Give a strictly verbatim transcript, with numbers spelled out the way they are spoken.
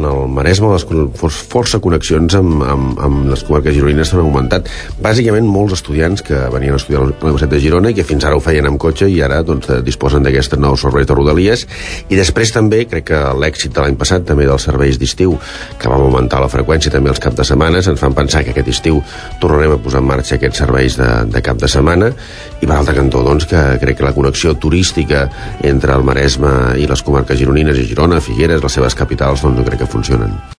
el Maresme les força connexions amb, amb, amb les comarques gironines s'han augmentat. Bàsicament molts estudiants que venien a estudiar a la Universitat de Girona i que fins ara ho feien amb cotxe i ara doncs, disposen d'aquestes nous serveis de Rodalies. I després també, crec que l'èxit de l'any passat també dels serveis d'estiu, que vam augmentar la freqüència també els caps de setmana, ens fan pensar que aquest estiu tornarem a posar en marxa aquests serveis de, de cap de setmana. I per l'altre cantó, doncs, que crec que la connexió turística entre el Maresme i les comarques gironines i Girona, Figueres, les seves capitals, doncs no crec que funcionen.